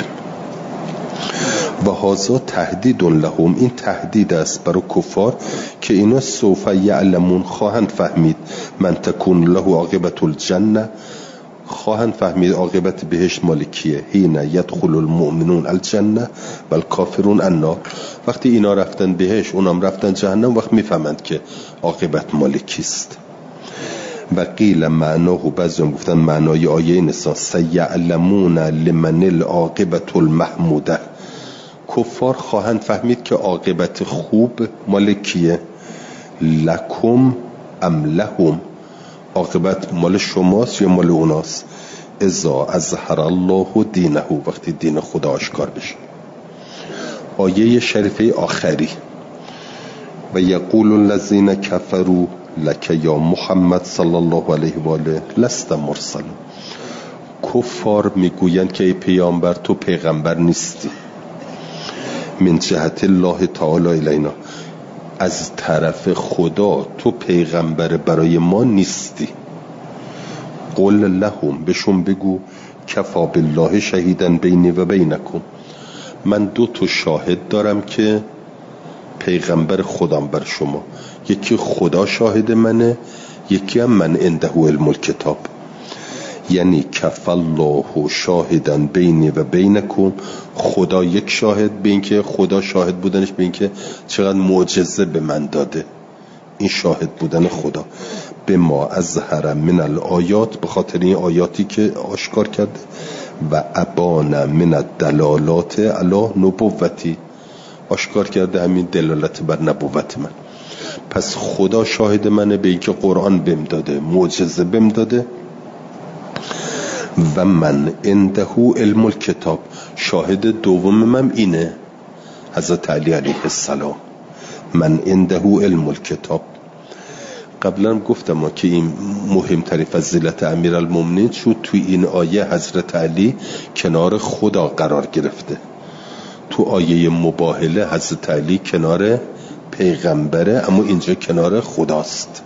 و هذا تهدید لهم، این تهدید است برای کفار که اینا سوف یعلمون، خواهند فهمید، من تکون له عاقبت الجنه، خواهند فهمید عاقبت بهشت مال کیه. حین یدخل المؤمنون الجنه و الکافرون النار، وقتی اینا رفتن بهشت اونام رفتن جهنم، وقت میفهمند که عاقبت مال کیست. و قیل معناه، بعضی هم گفتن معنای آیه نسا سیعلمون لمن العاقبت المحموده، کفار خواهند فهمید که عاقبت خوب مال کیه. لکم ام لهم، عاقبت مال شماست یا مال اوناست. اذا اظهر الله دینه، وقتی دین خدا آشکار بشه. آیه شریفه آخری و یقول الذین کفروا لک یا محمد صلی الله علیه و آله لست مرسل، کفار میگویند که ای پیامبر تو پیغمبر نیستی. من جهت الله تعالی الینا، از طرف خدا تو پیغمبر برای ما نیستی. قل لهم، بهشون بگو کفا بالله شهیدا بینی و بینکم، من دو تا شاهد دارم که پیغمبر خودم بر شما، یکی خدا شاهد منه، یکی هم من عنده علم الکتاب. یعنی کف الله شاهدا بینی و بینکم، خدا یک شاهد به این که خدا شاهد بودنش به این که چقدر معجزه به من داده، این شاهد بودن خدا. به ما اظهر من الآیات، به خاطر این آیاتی که آشکار کرده، و ابان من الدلالات علی نبوتی، آشکار کرده همین دلالت بر نبوت من. پس خدا شاهد منه به این که قرآن بهم داده، معجزه بهم داده. و من عنده علم الکتاب، شاهد دوم من اینه حضرت علی علیه السلام، من عنده علم الکتاب. قبلا گفتم که این مهمترین فضیلت امیرالمومنین شد توی این آیه حضرت علی کنار خدا قرار گرفته. تو آیه مباهله حضرت علی کنار پیغمبره، اما اینجا کنار خداست.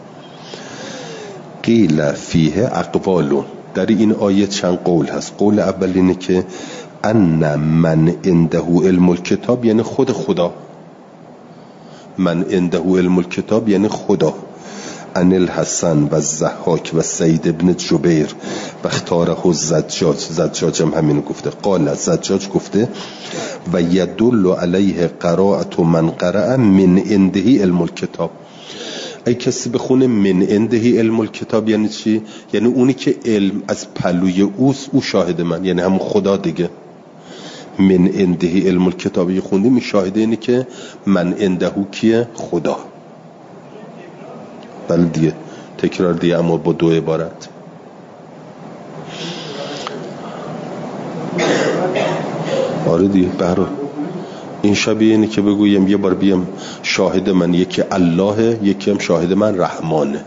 قیل فیه اقوالون، در این آیه چند قول هست. قول اول اینه که ان من عنده علم الکتاب یعنی خود خدا، من عنده علم الکتاب یعنی خدا. ان الحسن و الضحاک و سعید ابن جبیر و اختاره زجاج، زجاج هم همین گفته. قال زجاج گفته و یدل علیه قرائت من قرأ من عنده علم الکتاب. ای کسی بخونه من عنده علم الکتاب یعنی چی؟ یعنی اونی که علم از پلوی اوست، او شاهد من، یعنی همون خدا دیگه. من عنده علم الکتاب یه خوندیم، این شاهده اینه که من عنده کیه؟ خدا. بله دیگه تکرار دیگه، اما با دو عبارت. آره دیگه بهرو این شبیه اینه که بگویم یه بار بیم شاهد من یکی الله، یکی هم شاهد من رحمانه.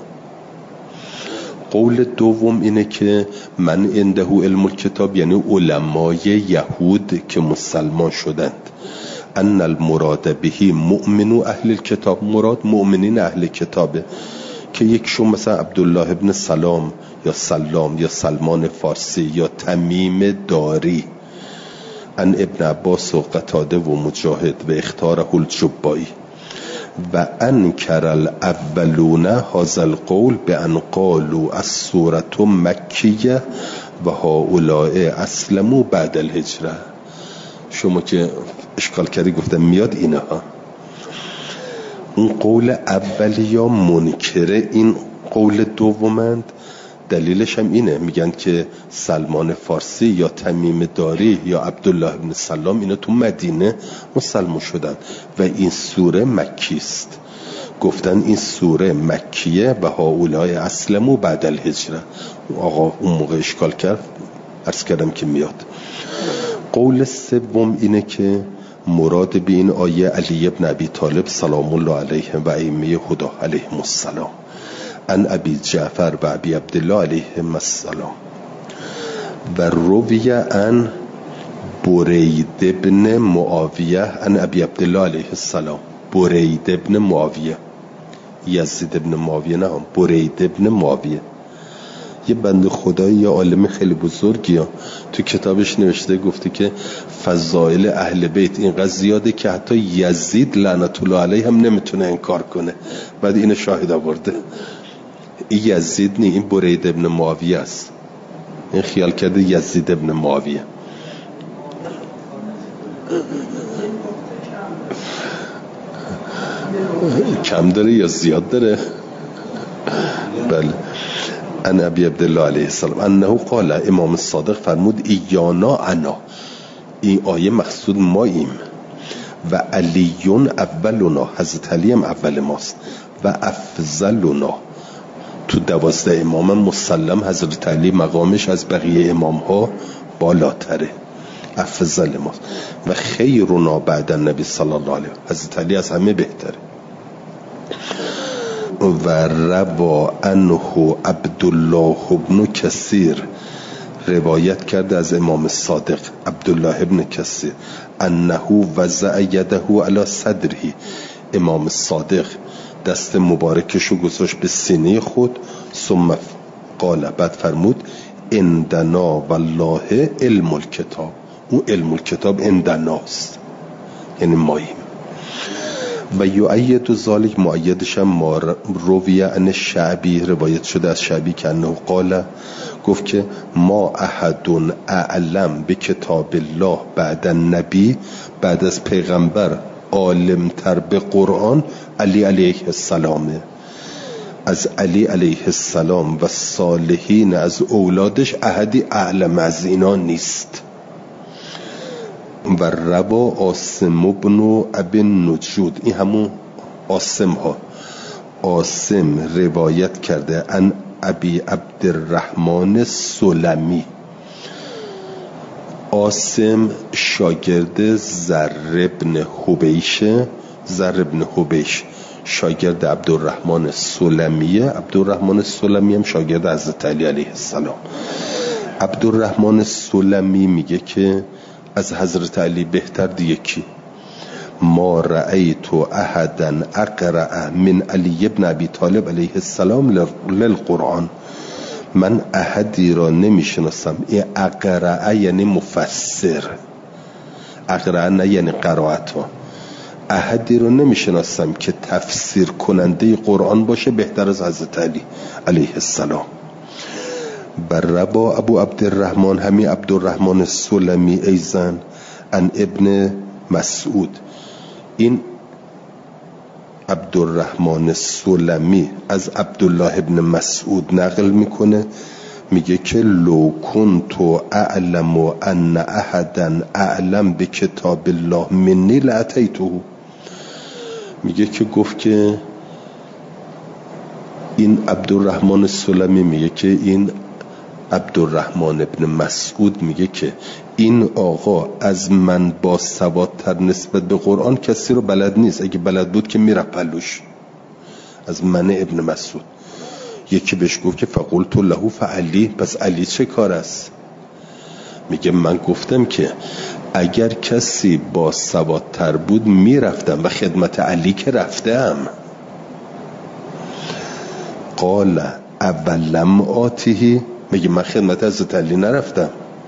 قول دوم اینه که من عنده علم الکتاب یعنی علمای یهود که مسلمان شدند. ان المراد بهی مؤمن اهل الکتاب، مراد مؤمنین اهل کتابه که یکشون مثلا عبدالله ابن سلام یا سلام یا سلمان فارسی یا تمیم داری. ان ابن عباس و قتاده و مجاهد و اختاره الجبایی. و انکر الاولون هذا القول بان قالوا السوره مکیه و هؤلاء اسلموا بعد الهجره. شما که اشکال کردی گفتم میاد اینها. اون قول اولیا منکره این قول دومند. دلیلش هم اینه، میگن که سلمان فارسی یا تمیم داری یا عبدالله ابن سلام اینا تو مدینه مسلمان شدن و این سوره مکی است. گفتن این سوره مکیه و هؤلاء اسلموا بعد الهجره. آقا اون موقع اشکال کرد، عرض کردم که میاد. قول سوم اینه که مراد به این آیه علی ابن ابی طالب سلام الله علیه و ائمه هدا علیهم السلام، ان ابی جعفر و ابی عبدالله علیهم السلام. و روی ان برید ابن معاویه ان ابی عبدالله علیه السلام. برید ابن معاویه، یزید ابن معاویه نه، برید ابن معاویه. یه بنده خدایی یا عالم خیلی بزرگی ها تو کتابش نوشته، گفته که فضائل اهل بیت اینقدر زیاده که حتی یزید لعنت الله علیه هم نمیتونه انکار کنه. بعد اینو شاهد آورده. این یزید نی، این برید ابن معاویه است. این خیال کرده یزید ابن معاویه. کم داره یا زیاد داره؟ بله. ان ابی عبدالله علیه السلام انه قال، امام صادق فرمود ایانا انا، این آیه مقصود ماییم. و علیون اولنا، حضرت علی هم اول ماست. و افضلنا، تو دوازده امام مسلم حضرت علی مقامش از بقیه امام ها بالاتره، افضل ماست. و خیرنا بعد النبی صلی الله علیه، حضرت علی از همه بهتره. و روا عنه عبدالله ابن کثیر، روایت کرده از امام صادق عبدالله ابن کثیر، انه وضع یده علی صدره، امام صادق دست مبارکشو گذاشت به سینه خود. ثم قال، بعد فرمود عندنا والله علم الکتاب، اون علم الکتاب عندناست، یعنی ماییم. و یؤید ذلک، مؤیدش هم ما رویه ان شعبی، روایت شده از شعبی که انه قال، گفت که ما احد اعلم به کتاب الله بعد النبی، بعد از پیغمبر عالم تر به قرآن علی علیه السلامه. از علی علیه السلام و صالحین از اولادش احدی اعلم از اینا نیست. و روا عاصم ابن ابی نجود، این همون عاصم ها، عاصم روایت کرده ان ابی عبدالرحمن سلمی. عاصم شاگرد زر ابن حبیش، زر ابن حبیش شاگرد عبدالرحمن سلمیه. عبدالرحمن سلمی هم شاگرد حضرت علی علیه السلام. عبدالرحمن سلمی میگه که از حضرت علی بهتر دیگه کی؟ ما رأیت احدا اقرأ من علی ابن ابی طالب علیه السلام للقرآن، من احدی را نمیشناسم. این اقرأ یعنی مفسر، اقرأ نه یعنی قرائت ها. احدی رو نمیشناسم که تفسیر کننده قرآن باشه بهتر از حضرت علی علیه السلام. بر ربا ابو عبدالرحمن، همی عبدالرحمن سلمی ایزن ان ابن مسعود. این عبدالرحمن سلمی از عبدالله ابن مسعود نقل میکنه، میگه که لو کنت اعلم ان احدا اعلم به کتاب الله منی لاتیته. میگه که گفت که این عبدالرحمن سلمی میگه که این عبدالرحمن ابن مسعود میگه که این آقا از من با سوادتر نسبت به قرآن کسی رو بلد نیست، اگه بلد بود که میره پلوش. از من ابن مسعود. یکی بهش گفت که فقلت له فعلی، پس علی چه کار است؟ میگه من گفتم که اگر کسی با سوادتر بود میرفتم و خدمت علی که رفتم. قال اولم آتیه، میگه من خدمت حضرت علی نرفتم.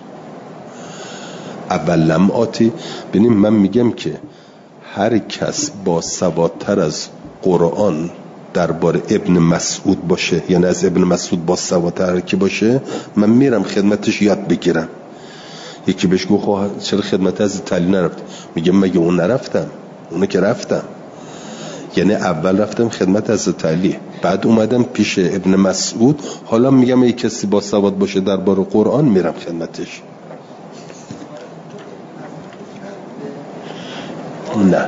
اولم آتی، ببینیم من میگم که هر کس با سوادتر از قرآن درباره ابن مسعود باشه، یعنی از ابن مسعود با سوادتر که باشه، من میرم خدمتش یاد بگیرم. یکی بهش گفت چرا خدمت حضرت علی نرفت؟ میگه مگه اون نرفتم؟ اونه که رفتم، یعنی اول رفتم خدمت حضرت علی، بعد اومدم پیش ابن مسعود، حالا میگم یک کسی با سواد باشه درباره قرآن میرم خدمتش. نه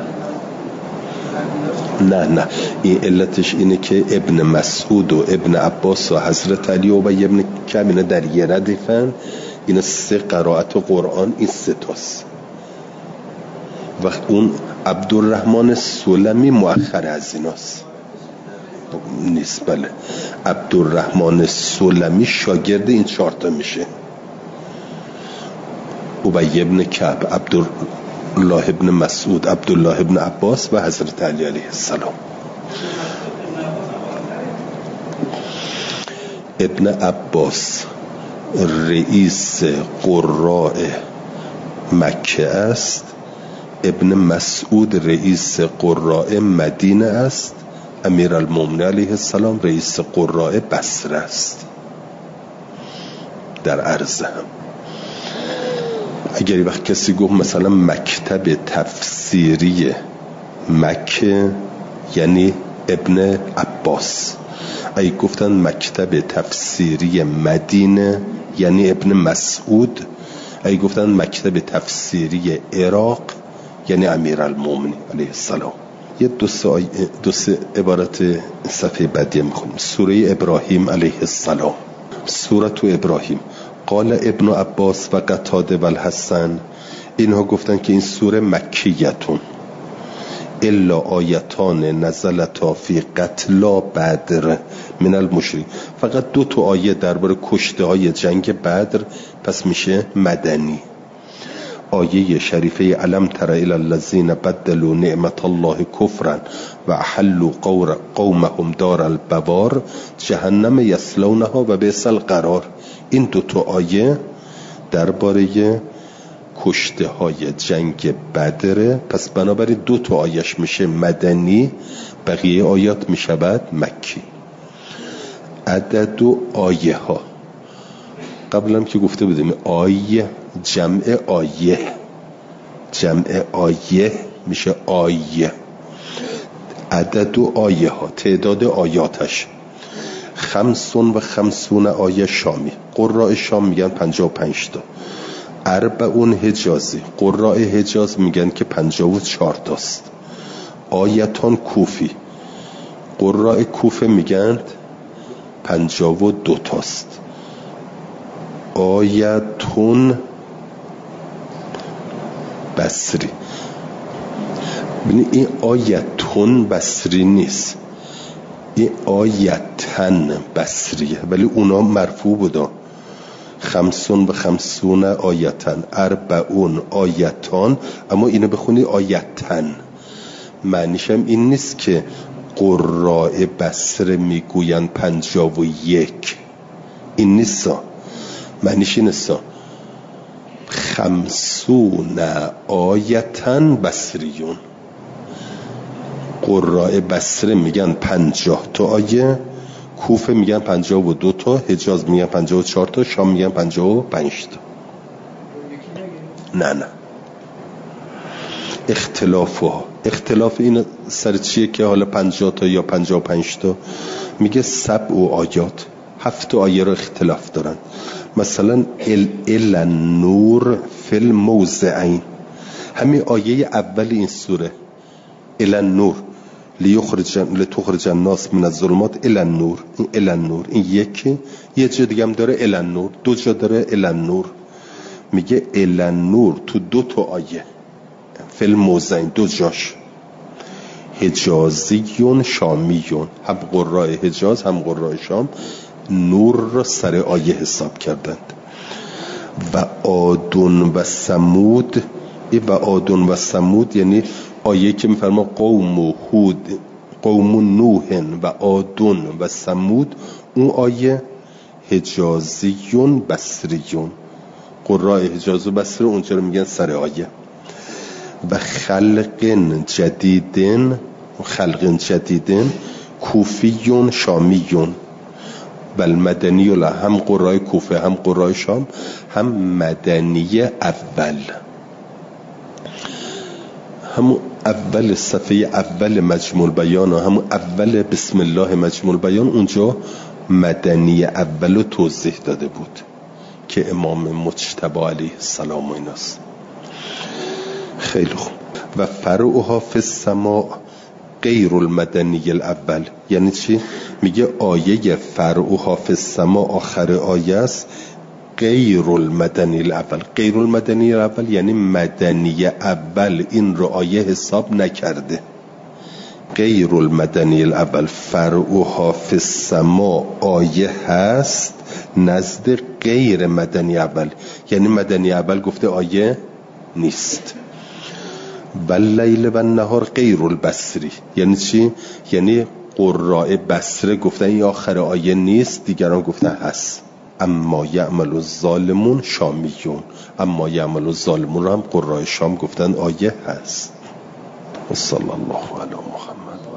نه نه این علتش اینه که ابن مسعود و ابن عباس و حضرت علی و ابن کعب اینا در یه ردیفن. این سه قرائت و قرآن این سه تاست. وقت اون عبدالرحمن سلمی مؤخر از ایناست نیست. بله عبدالرحمن سلمی شاگرد این چهار تا میشه. ابی ابن کعب، عبدالله ابن مسعود، عبدالله ابن عباس و حضرت علی علیه السلام. ابن عباس رئیس قراء مکه است، ابن مسعود رئیس قراء مدینه است، امیرالمومنین علیه السلام رئیس قراء بصره است. در عرض هم اگر وقت کسی گفت مثلا مکتب تفسیری مکه یعنی ابن عباس، اگه گفتن مکتب تفسیری مدینه یعنی ابن مسعود، اگه گفتن مکتب تفسیری عراق یعنی امیرالمومنین علیه السلام. یه دو سه دو سه عبارت صفحه بعدی میخونیم. سوره ابراهیم علیه السلام. سوره ابراهیم. قال ابن عباس و قتاده و الحسن، اینها گفتن که این سوره مکیتون، الا آیتان نزلتا فی قتلا بدر من المشرک، فقط دو تا آیه درباره کشته های جنگ بدر، پس میشه مدنی. آیه شریفه علم تر الی الذین بدلوا نعمت الله کفرا و احلوا قومهم دار البوار جهنم یصلونها و بئس القرار. این دو تا آیه درباره کشته های جنگ بدره، پس بنابراین دو تا آیش میشه مدنی، بقیه آیات میشود مکی. عدد و آیه ها قبلا که گفته بودیم آیه جمع آیه، جمع آیه میشه آیه. عدد و آیه ها تعداد آیاتش خمسون و خمسون آیه شامی، قراء شام میگن پنجاه و پنج تا. اربعون حجازی، قراء حجاز میگن که پنجاه و چهار تاست. آیتان کوفی، قراء کوفه میگن پنجاه و دو تاست. آیتون بصری، ببینید این آیتون بصری نیست، این آیتن بصریه، ولی اونا مرفوع بودن. خمسون و خمسون آیتن، اربعون آیتان، اما اینو بخونی آیتن. معنیش هم این نیست که قراء بصره میگوین پنجاه و یک، این نیست، معنیش این نیست. خمسون آیتن بصریون، قراء بصره میگن پنجاه تا آیه، کوفه میگن پنجاه و دو تا، حجاز میگن پنجاه و چهار تا، شام میگن پنجاه و پنج تا. نه نه اختلافها، اختلاف این سر چیه که حالا پنجاه تا یا پنجاه و پنج تا؟ میگه سبع و آیات، هفت آیه رو اختلاف دارن. مثلا ال ال نور فی الموضعین، همین آیه اول این سوره ال نور لیخرج لتخرج الناس من الظلمات ال النور، این ال النور این یکی، یه جا دیگه هم داره ال النور، دو جا داره ال النور. میگه ال النور تو دو تا آیه فی الموضعین، دو جاش. حجازیون شامیون، هم قراء حجاز هم قراء شام نور را سر آیه حساب کردند. و عادون و ثمود، و عادون و ثمود یعنی آیه که میفرما قوم و هود، قوم نوح و عادون و ثمود، اون آیه حجازیون بصریون، قراء حجاز و بصره اونجا رو میگن سر آیه. و خلق جدیدن، خلق جدیدن کوفیون شامیون، بل مدنی له، هم قراء کوفه هم قراء شام هم مدنی اول، هم اول صفحه اول مجموع البیان و هم اول بسم الله مجموع البیان، اونجا مدنی اول رو توضیح داده بود که امام مجتبی علیه السلام و ایناست. خیلی خوب. و فرعها فی السماء غیر المدنی الاول، یعنی چی؟ میگه آیه فرعها فی السماء آخر آیه است غیر المدنی الاول. غیر المدنی الاول یعنی مدنی اول این رو آیه حساب نکرده. غیر المدنی الاول، فرعها فی السماء آیه هست نزد غیر مدنی اول، یعنی مدنی اول گفته آیه نیست. واللیل و النهار غیر البصری، یعنی چی؟ یعنی قراء بصره گفتن این آخر آیه نیست، دیگران گفتن هست. اما یعمل الظالمون شامیون، اما یعمل الظالمون رو هم قراء شام گفتن آیه هست. صلی الله علی محمد.